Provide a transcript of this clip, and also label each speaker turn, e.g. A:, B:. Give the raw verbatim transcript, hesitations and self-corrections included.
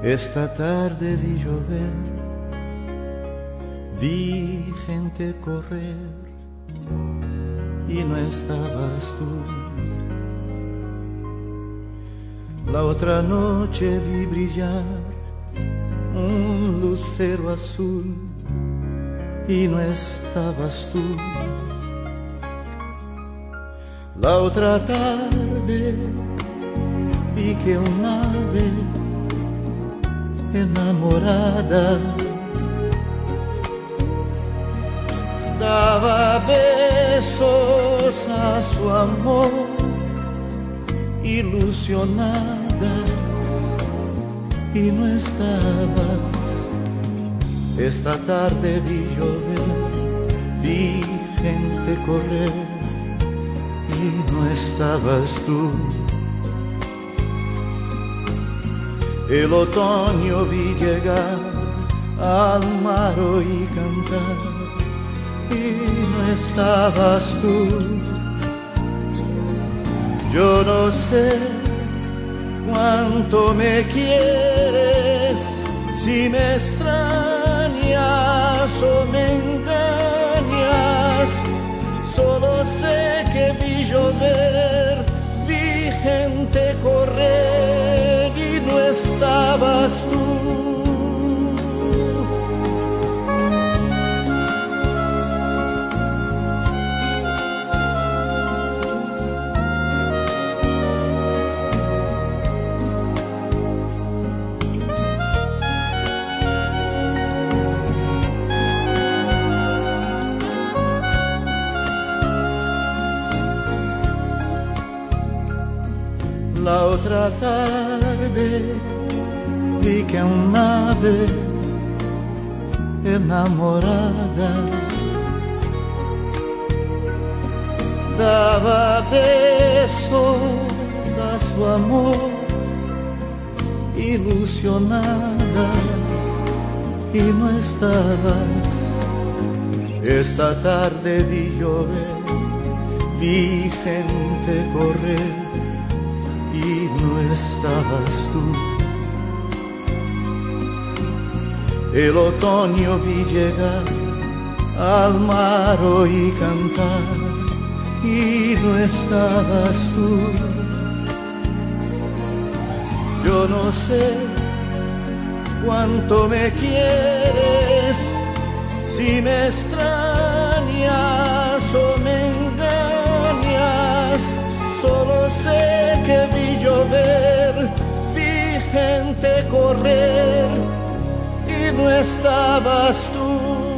A: Esta tarde vi llover, vi gente correr y no estabas tú. La otra noche vi brillar un lucero azul y no estabas tú. La otra tarde vi que un ave enamorada daba besos a su amor, ilusionada, y no estabas. Esta tarde vi llover, vi gente correr y no estabas tú. El otoño vi llegar al mar y cantar y no estabas tú. Yo no sé cuánto me quieres, si me extrañas o me engañas. Solo sé que vi llover, vi gente correr y no estabas tú. La otra tarde vi que un ave enamorada daba besos a su amor, ilusionada, y no estabas. Esta tarde vi llover, vi gente correr y no estabas tú. El otoño vi llegar al mar y cantar y no estabas tú. Yo no sé cuánto me quieres, si me extrañas o me engañas. Solo sé que vi llover, vi gente correr y no estabas tú.